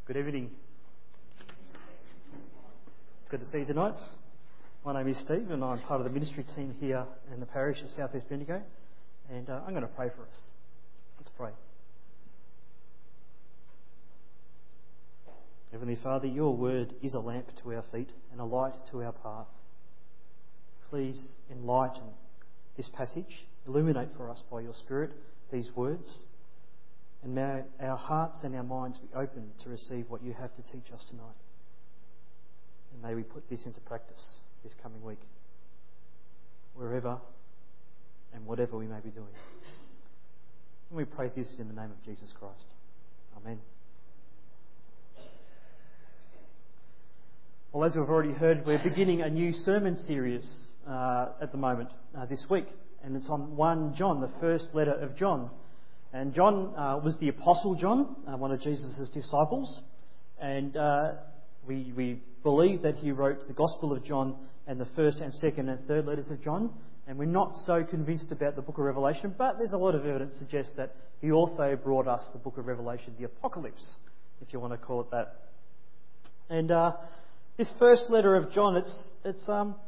Good evening. It's good to see you tonight. My name is Steve and I'm part of the ministry team here in the parish of South East Bendigo, and I'm going to pray for us. Let's pray. Heavenly Father, your word is a lamp to our feet and a light to our path. Please enlighten this passage, illuminate for us by your Spirit these words, and may our hearts and our minds be open to receive what you have to teach us tonight. And may we put this into practice this coming week, wherever and whatever we may be doing. And we pray this in the name of Jesus Christ. Amen. Well, as we've already heard, we're beginning a new sermon series at the moment, this week. And it's on 1 John, the first letter of John. And John was the Apostle John, one of Jesus' disciples. And we believe that he wrote the Gospel of John and the first and second and third letters of John. And we're not so convinced about the book of Revelation, but there's a lot of evidence to suggest that he also brought us the book of Revelation, the Apocalypse, if you want to call it that. And this first letter of John, it's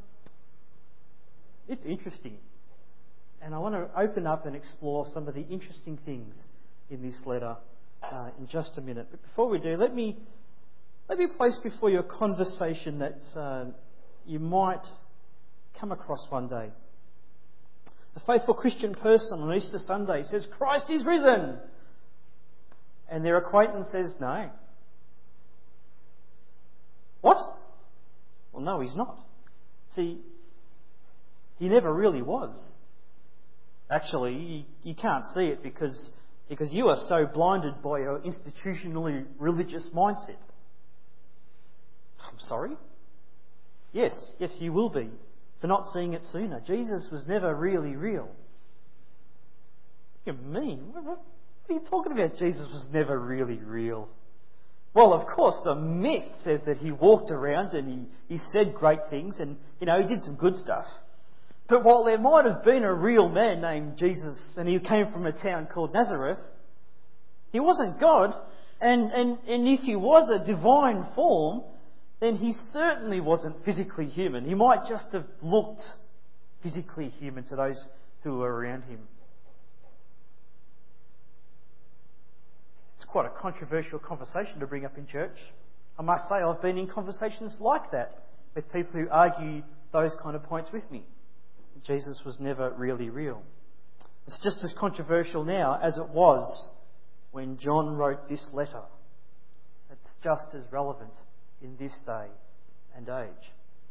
interesting. And I want to open up and explore some of the interesting things in this letter in just a minute. But before we do, let me place before you a conversation that you might come across one day. A faithful Christian person on Easter Sunday says, "Christ is risen." And their acquaintance says, "No." "What?" "Well, no, he's not. See, he never really was. Actually, you can't see it because you are so blinded by your institutionally religious mindset." "I'm sorry?" Yes, you will be, for not seeing it sooner. Jesus was never really real." "What do you mean? What are you talking about? Jesus was never really real?" "Well, of course, the myth says that he walked around and he said great things and, he did some good stuff. But while there might have been a real man named Jesus and he came from a town called Nazareth, he wasn't God. And if he was a divine form, then he certainly wasn't physically human. He might just have looked physically human to those who were around him." It's quite a controversial conversation to bring up in church. I must say I've been in conversations like that with people who argue those kind of points with me. Jesus was never really real. It's just as controversial now as it was when John wrote this letter. It's just as relevant in this day and age.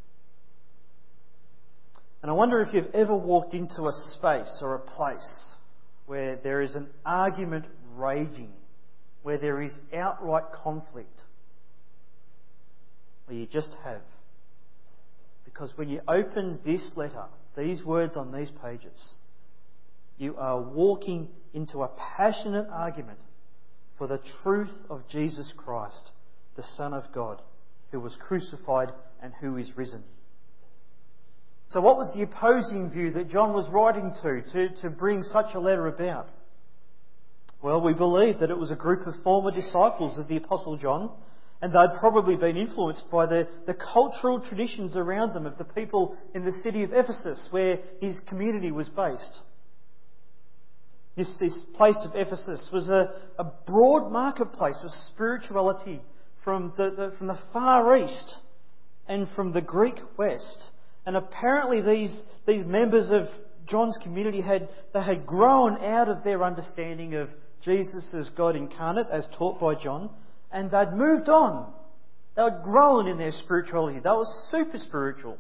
And I wonder if you've ever walked into a space or a place where there is an argument raging, where there is outright conflict. Well, you just have. Because when you open this letter, these words on these pages, you are walking into a passionate argument for the truth of Jesus Christ, the Son of God, who was crucified and who is risen. So what was the opposing view that John was writing to bring such a letter about? Well, we believe that it was a group of former disciples of the Apostle John, and they'd probably been influenced by the cultural traditions around them of the people in the city of Ephesus, where his community was based. This place of Ephesus was a broad marketplace of spirituality from the Far East and from the Greek West. And apparently these members of John's community had grown out of their understanding of Jesus as God incarnate, as taught by John, and they'd moved on. They were grown in their spirituality. They were super spiritual.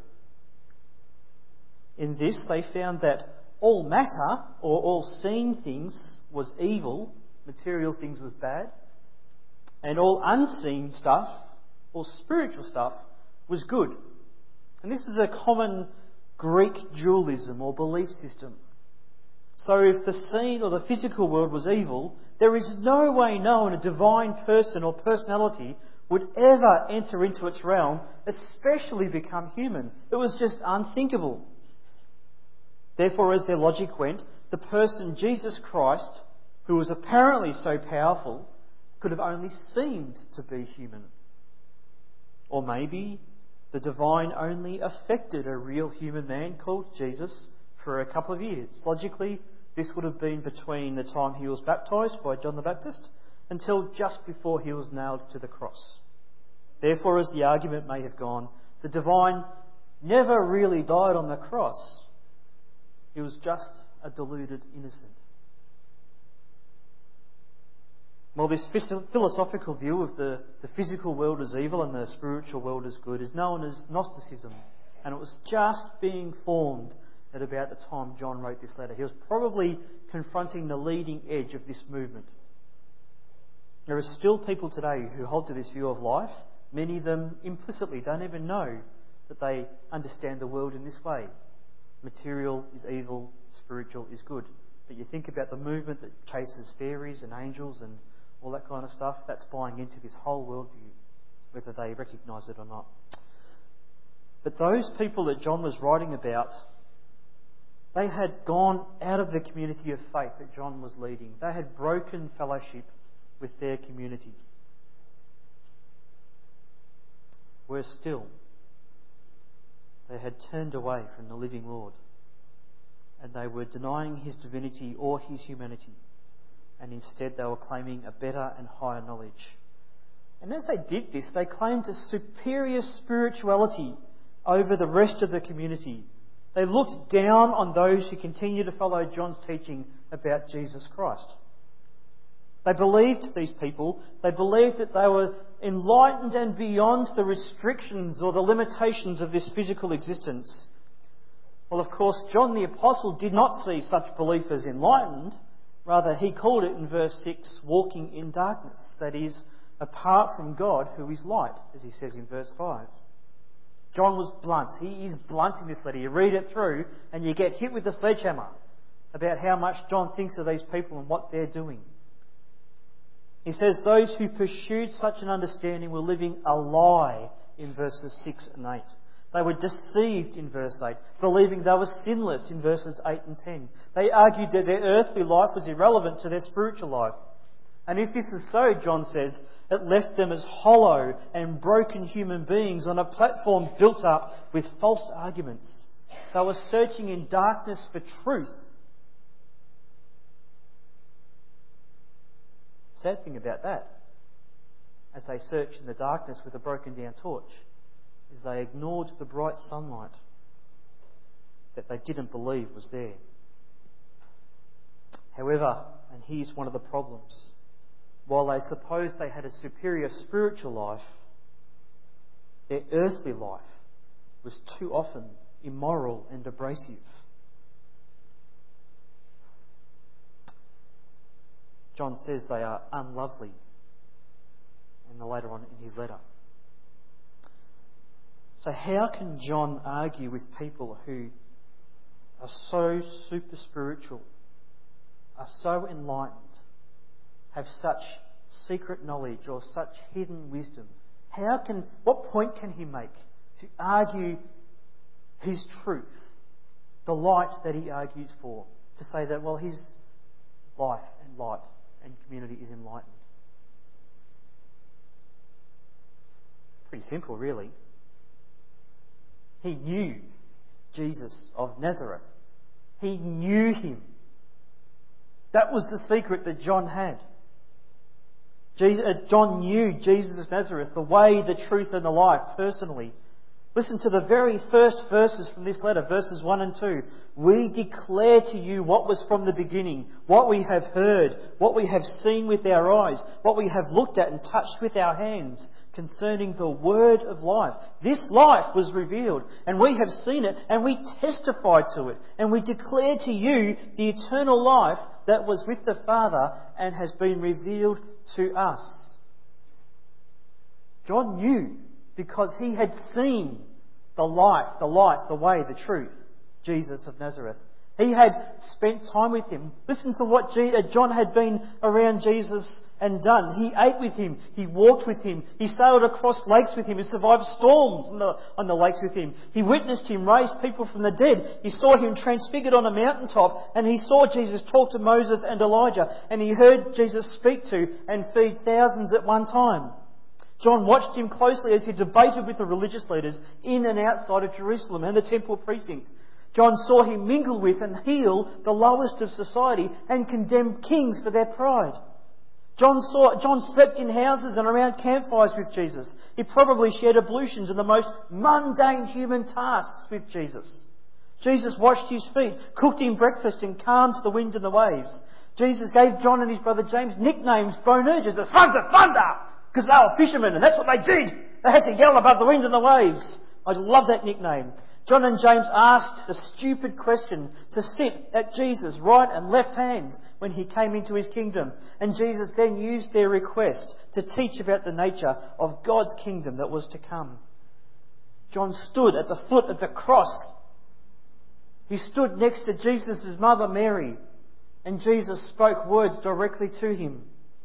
In this, they found that all matter, or all seen things, was evil, material things was bad, and all unseen stuff, or spiritual stuff, was good. And this is a common Greek dualism or belief system. So if the seen or the physical world was evil, there is no way known a divine person or personality would ever enter into its realm, especially become human. It was just unthinkable. Therefore, as their logic went, the person Jesus Christ, who was apparently so powerful could have only seemed to be human. Or maybe the divine only affected a real human man called Jesus for a couple of years. Logically, this would have been between the time he was baptised by John the Baptist until just before he was nailed to the cross. Therefore, as the argument may have gone, the divine never really died on the cross. He was just a deluded innocent. Well, this philosophical view of the physical world as evil and the spiritual world as good is known as Gnosticism, and it was just being formed at about the time John wrote this letter. He was probably confronting the leading edge of this movement. There are still people today who hold to this view of life. Many of them implicitly don't even know that they understand the world in this way. Material is evil, spiritual is good. But you think about the movement that chases fairies and angels and all that kind of stuff, that's buying into this whole worldview, whether they recognise it or not. But those people that John was writing about, they had gone out of the community of faith that John was leading. They had broken fellowship with their community. Worse still, they had turned away from the living Lord, and they were denying his divinity or his humanity, and instead they were claiming a better and higher knowledge. And as they did this, they claimed a superior spirituality over the rest of the community. They looked down on those who continued to follow John's teaching about Jesus Christ. They believed, these people, they believed that they were enlightened and beyond the restrictions or the limitations of this physical existence. Well, of course, John the Apostle did not see such belief as enlightened. Rather, he called it in verse 6, walking in darkness, that is, apart from God who is light, as he says in verse 5. John was blunt. He is blunt in this letter. You read it through and you get hit with a sledgehammer about how much John thinks of these people and what they're doing. He says those who pursued such an understanding were living a lie in verses 6 and 8. They were deceived in verse 8, believing they were sinless in verses 8 and 10. They argued that their earthly life was irrelevant to their spiritual life. And if this is so, John says, it left them as hollow and broken human beings on a platform built up with false arguments. They were searching in darkness for truth. Sad thing about that, as they searched in the darkness with a broken down torch, is they ignored the bright sunlight that they didn't believe was there. However, and here's one of the problems, while they supposed they had a superior spiritual life, their earthly life was too often immoral and abrasive. John says they are unlovely, and later on in his letter. So how can John argue with people who are so super spiritual, are so enlightened, have such secret knowledge or such hidden wisdom? What point can he make to argue his truth, the light that he argues for, to say that, well, his life and light and community is enlightened? Pretty simple, really. He knew Jesus of Nazareth. He knew him. That was the secret that John had. John knew Jesus of Nazareth, the way, the truth and the life, personally. Listen to the very first verses from this letter, verses 1 and 2. We declare to you what was from the beginning, what we have heard, what we have seen with our eyes, what we have looked at and touched with our hands concerning the word of life. This life was revealed, and we have seen it, and we testify to it, and we declare to you the eternal life that was with the Father and has been revealed to us. John knew, because he had seen the life, the light, the way, the truth, Jesus of Nazareth. He had spent time with him. Listen to what John had been around Jesus and done. He ate with him. He walked with him. He sailed across lakes with him. He survived storms on the lakes with him. He witnessed him raise people from the dead. He saw him transfigured on a mountaintop, and he saw Jesus talk to Moses and Elijah, and he heard Jesus speak to and feed thousands at one time. John watched him closely as he debated with the religious leaders in and outside of Jerusalem and the temple precinct. John saw him mingle with and heal the lowest of society and condemn kings for their pride. John slept in houses and around campfires with Jesus. He probably shared ablutions and the most mundane human tasks with Jesus. Jesus washed his feet, cooked him breakfast and calmed the wind and the waves. Jesus gave John and his brother James nicknames, Boanerges, the sons of thunder, because they were fishermen and that's what they did. They had to yell above the wind and the waves. I love that nickname. John and James asked the stupid question to sit at Jesus' right and left hands when he came into his kingdom. And Jesus then used their request to teach about the nature of God's kingdom that was to come. John stood at the foot of the cross. He stood next to Jesus' mother Mary, and Jesus spoke words directly to him.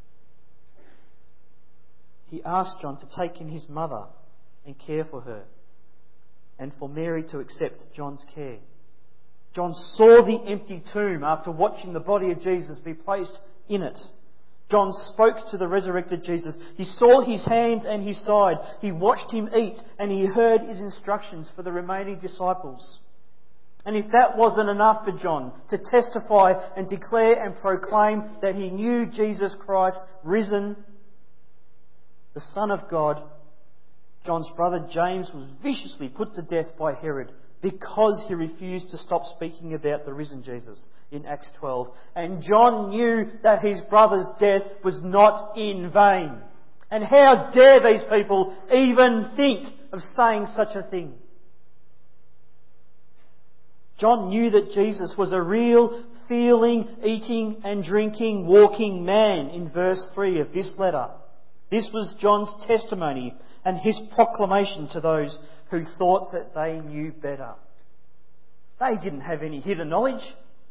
He asked John to take in his mother and care for her, and for Mary to accept John's care. John saw the empty tomb after watching the body of Jesus be placed in it. John spoke to the resurrected Jesus. He saw his hands and his side. He watched him eat, and he heard his instructions for the remaining disciples. And if that wasn't enough for John to testify and declare and proclaim that he knew Jesus Christ risen, the Son of God, John's brother James was viciously put to death by Herod because he refused to stop speaking about the risen Jesus in Acts 12. And John knew that his brother's death was not in vain. And how dare these people even think of saying such a thing? John knew that Jesus was a real, feeling, eating and drinking, walking man in verse 3 of this letter. This was John's testimony and his proclamation to those who thought that they knew better. They didn't have any hidden knowledge.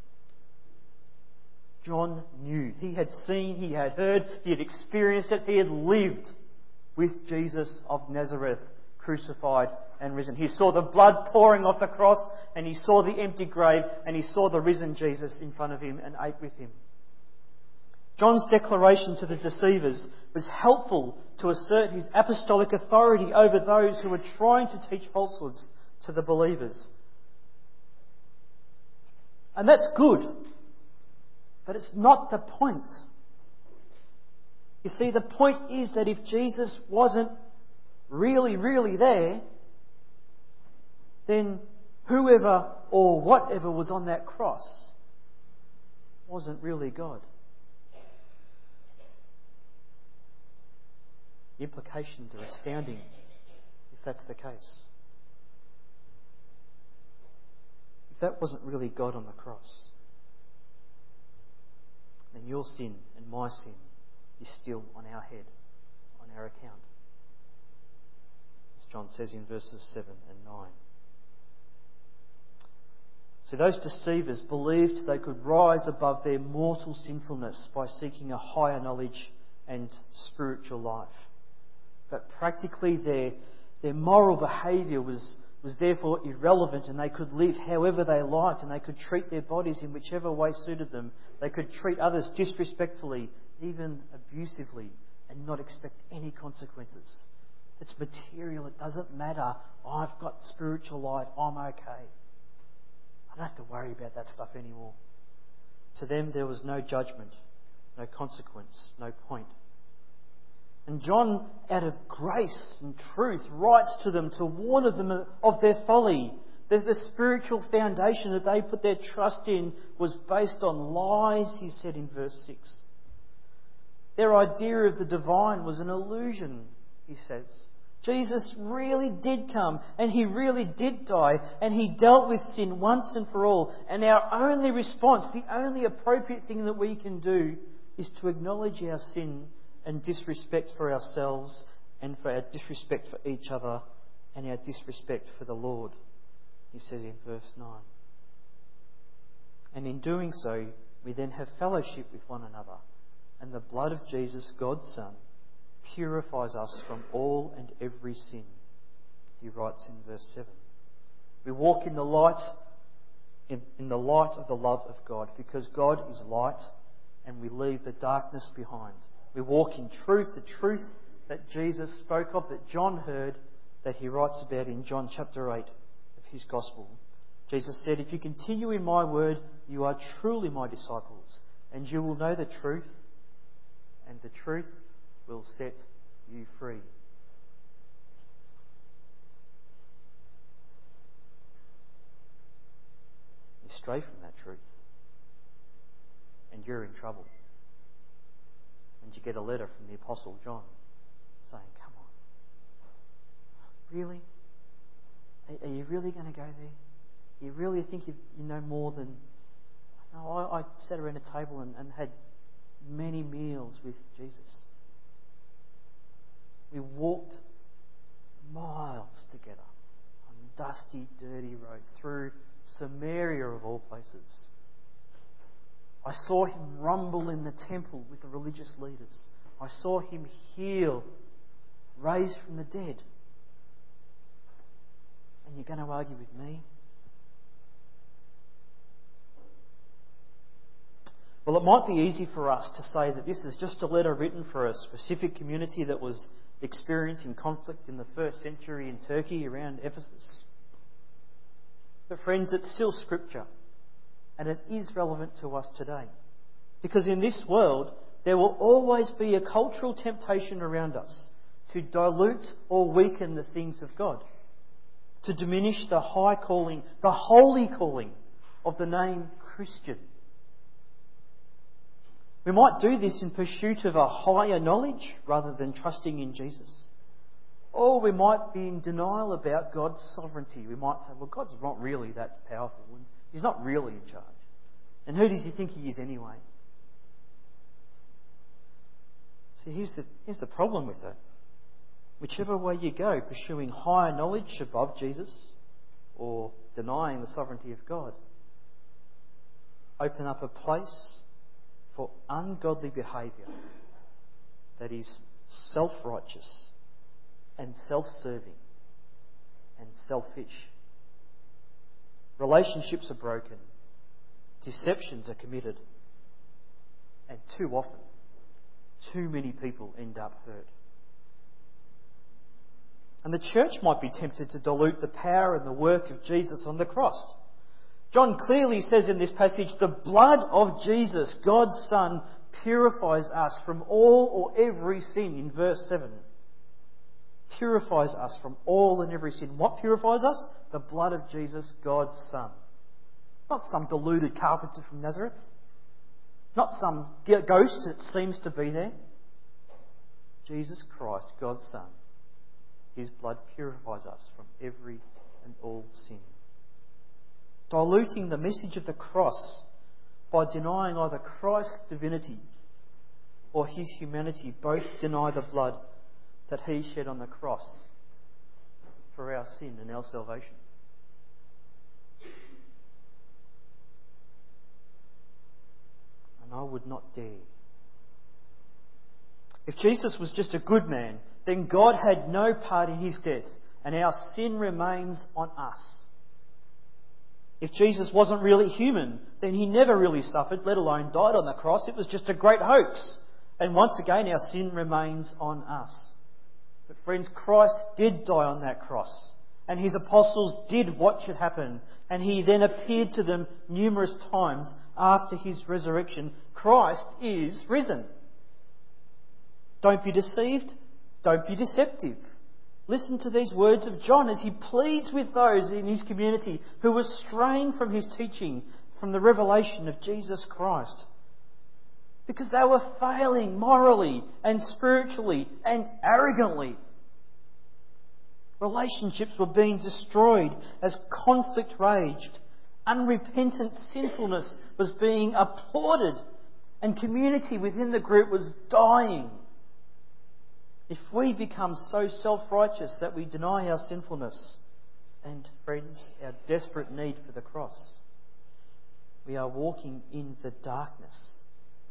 John knew. He had seen, he had heard, he had experienced it, he had lived with Jesus of Nazareth, crucified and risen. He saw the blood pouring off the cross, and he saw the empty grave, and he saw the risen Jesus in front of him and ate with him. John's declaration to the deceivers was helpful to assert his apostolic authority over those who were trying to teach falsehoods to the believers. And that's good, but it's not the point. You see, the point is that if Jesus wasn't really there, then whoever or whatever was on that cross wasn't really God. The implications are astounding if that's the case. If that wasn't really God on the cross, then your sin and my sin is still on our head, on our account. As John says in verses 7 and 9. So those deceivers believed they could rise above their mortal sinfulness by seeking a higher knowledge and spiritual life. But practically their moral behaviour was therefore irrelevant, and they could live however they liked, and they could treat their bodies in whichever way suited them. They could treat others disrespectfully, even abusively, and not expect any consequences. It's material, it doesn't matter. I've got spiritual life, I'm okay. I don't have to worry about that stuff anymore. To them there was no judgment, no consequence, no point. And John, out of grace and truth, writes to them to warn them of their folly. The spiritual foundation that they put their trust in was based on lies, he said in verse 6. Their idea of the divine was an illusion, he says. Jesus really did come, and he really did die, and he dealt with sin once and for all. And our only response, the only appropriate thing that we can do, is to acknowledge our sin and disrespect for ourselves, and for our disrespect for each other, and our disrespect for the Lord, he says in verse 9. And in doing so, we then have fellowship with one another. And the blood of Jesus, God's Son, purifies us from all and every sin. He writes in verse 7. We walk in the light, in the light of the love of God, because God is light, and we leave the darkness behind. We walk in truth, the truth that Jesus spoke of, that John heard, that he writes about in John chapter 8 of his Gospel. Jesus said, "If you continue in my word, you are truly my disciples, and you will know the truth, and the truth will set you free." You stray from that truth, and you're in trouble. And you get a letter from the Apostle John saying, "Come on, really? Are you really going to go there? You really think you know more than..." No, I sat around a table and had many meals with Jesus. We walked miles together on dusty, dirty roads through Samaria of all places. I saw him rumble in the temple with the religious leaders. I saw him heal, raise from the dead. And you're going to argue with me? Well, it might be easy for us to say that this is just a letter written for a specific community that was experiencing conflict in the 1st century in Turkey around Ephesus. But friends, it's still Scripture, and it is relevant to us today. Because in this world, there will always be a cultural temptation around us to dilute or weaken the things of God, to diminish the high calling, the holy calling of the name Christian. We might do this in pursuit of a higher knowledge rather than trusting in Jesus. Or we might be in denial about God's sovereignty. We might say, well, God's not really that powerful, and He's not really in charge. And who does He think He is anyway? See, here's the problem with that. Whichever way you go, pursuing higher knowledge above Jesus or denying the sovereignty of God, open up a place for ungodly behaviour that is self-righteous and self-serving and selfish. Relationships are broken. Deceptions are committed. And too often, too many people end up hurt. And the church might be tempted to dilute the power and the work of Jesus on the cross. John clearly says in this passage, the blood of Jesus, God's Son, purifies us from all or every sin, in verse 7. Purifies us from all and every sin. What purifies us? The blood of Jesus, God's Son. Not some deluded carpenter from Nazareth. Not some ghost that seems to be there. Jesus Christ, God's Son. His blood purifies us from every and all sin. Diluting the message of the cross by denying either Christ's divinity or His humanity both deny the blood that He shed on the cross for our sin and our salvation. And I would not dare. If Jesus was just a good man, then God had no part in His death, and our sin remains on us. If Jesus wasn't really human, then He never really suffered, let alone died on the cross. It was just a great hoax. And once again, our sin remains on us. But friends, Christ did die on that cross. And His apostles did what should happen. And He then appeared to them numerous times after His resurrection. Christ is risen. Don't be deceived. Don't be deceptive. Listen to these words of John as he pleads with those in his community who were straying from his teaching, from the revelation of Jesus Christ. Because they were failing morally and spiritually and arrogantly. Relationships were being destroyed as conflict raged. Unrepentant sinfulness was being applauded, and community within the group was dying. If we become so self-righteous that we deny our sinfulness and, friends, our desperate need for the cross, We are walking in the darkness.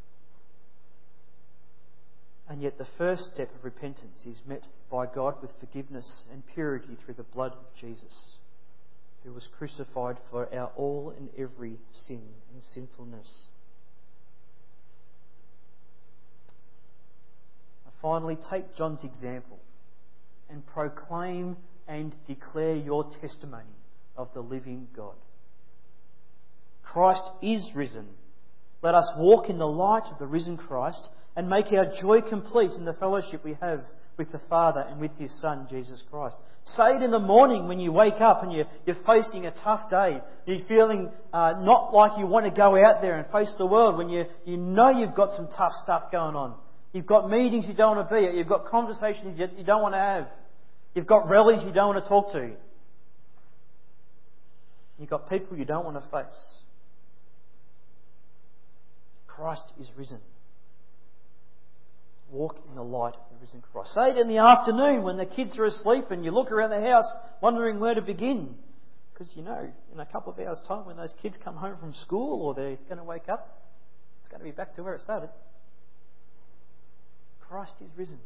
And yet the first step of repentance is met by God with forgiveness and purity through the blood of Jesus, who was crucified for our all and every sin and sinfulness. And finally, take John's example and proclaim and declare your testimony of the living God. Christ is risen. Let us walk in the light of the risen Christ and make our joy complete in the fellowship we have with the Father and with His Son, Jesus Christ. Say it in the morning when you wake up and you're facing a tough day. You're feeling not like you want to go out there and face the world, when you know you've got some tough stuff going on. You've got meetings you don't want to be at. You've got conversations you don't want to have. You've got rallies you don't want to talk to. You've got people you don't want to face. Christ is risen. Walk in the light of the risen Christ. Say it in the afternoon when the kids are asleep and you look around the house wondering where to begin. Because you know, in a couple of hours' time when those kids come home from school or they're going to wake up, it's going to be back to where it started. Christ is risen.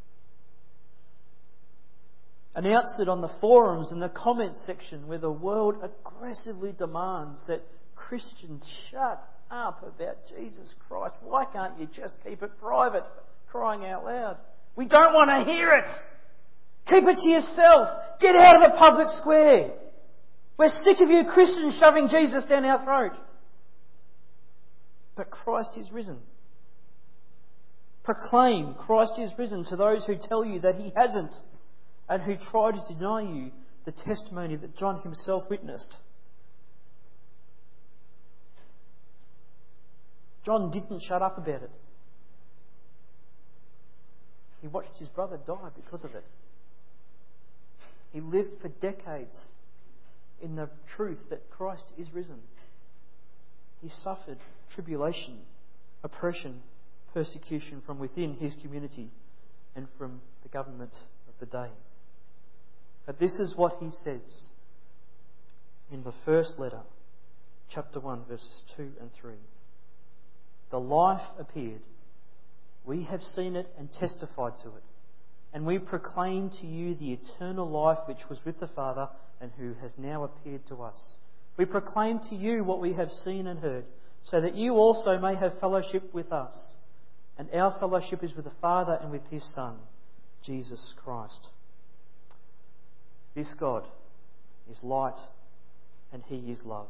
Announce it on the forums and the comments section where the world aggressively demands that Christians shut up about Jesus Christ. Why can't you just keep it private? Crying out loud. We don't want to hear it. Keep it to yourself. Get out of the public square. We're sick of you Christians shoving Jesus down our throat. But Christ is risen. Proclaim Christ is risen to those who tell you that He hasn't and who try to deny you the testimony that John himself witnessed. John didn't shut up about it. He watched his brother die because of it. He lived for decades in the truth that Christ is risen. He suffered tribulation, oppression, persecution from within his community and from the government of the day. But this is what he says in the first letter, chapter 1, verses 2 and 3. The life appeared. We have seen it and testified to it. And we proclaim to you the eternal life which was with the Father and who has now appeared to us. We proclaim to you what we have seen and heard, so that you also may have fellowship with us. And our fellowship is with the Father and with His Son, Jesus Christ. This God is light and He is love.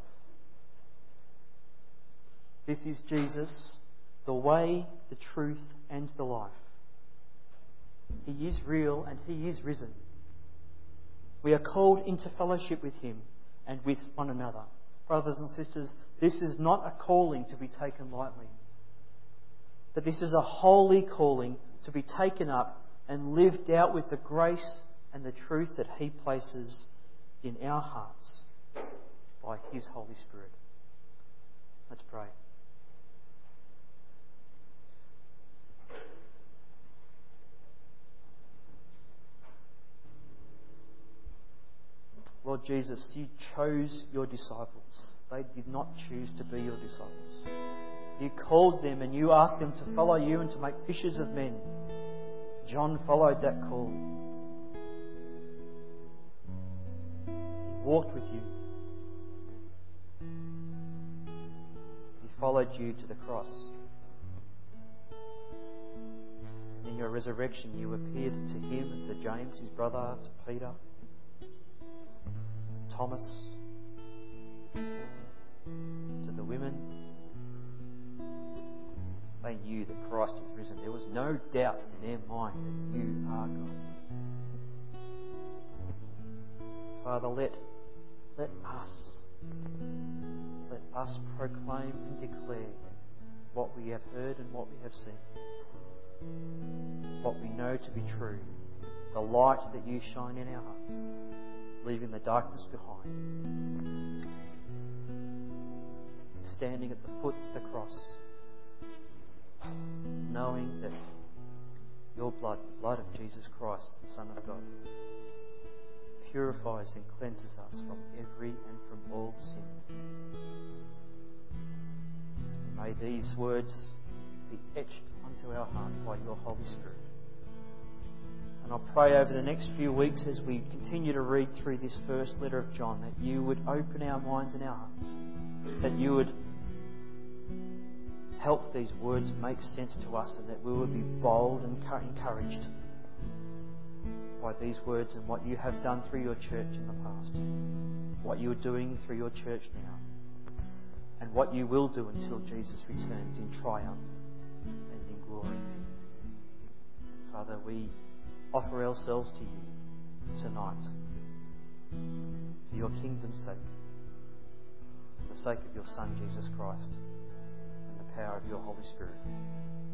This is Jesus, the way, the truth and the life. He is real and He is risen. We are called into fellowship with Him and with one another. Brothers and sisters, this is not a calling to be taken lightly. But this is a holy calling to be taken up and lived out with the grace and the truth that He places in our hearts by His Holy Spirit. Let's pray. Lord Jesus, You chose Your disciples. They did not choose to be Your disciples. You called them and You asked them to follow You and to make fishers of men. John followed that call. He walked with You. He followed You to the cross. And in Your resurrection, You appeared to him and to James, his brother, to Peter, Thomas, to the women. They knew that Christ was risen. There was no doubt in their mind that You are God. Father, let us proclaim and declare what we have heard and what we have seen, what we know to be true, the light that You shine in our hearts, leaving the darkness behind, standing at the foot of the cross, knowing that Your blood, the blood of Jesus Christ, the Son of God, purifies and cleanses us from every and from all sin. May these words be etched onto our heart by your Holy Spirit. And I pray over the next few weeks as we continue to read through this first letter of John that you would open our minds and our hearts, that you would help these words make sense to us, and that we would be bold and encouraged by these words and what you have done through your church in the past, what you are doing through your church now, and what you will do until Jesus returns in triumph and in glory. Father, we offer ourselves to you tonight for your kingdom's sake, for the sake of your Son, Jesus Christ, and the power of your Holy Spirit.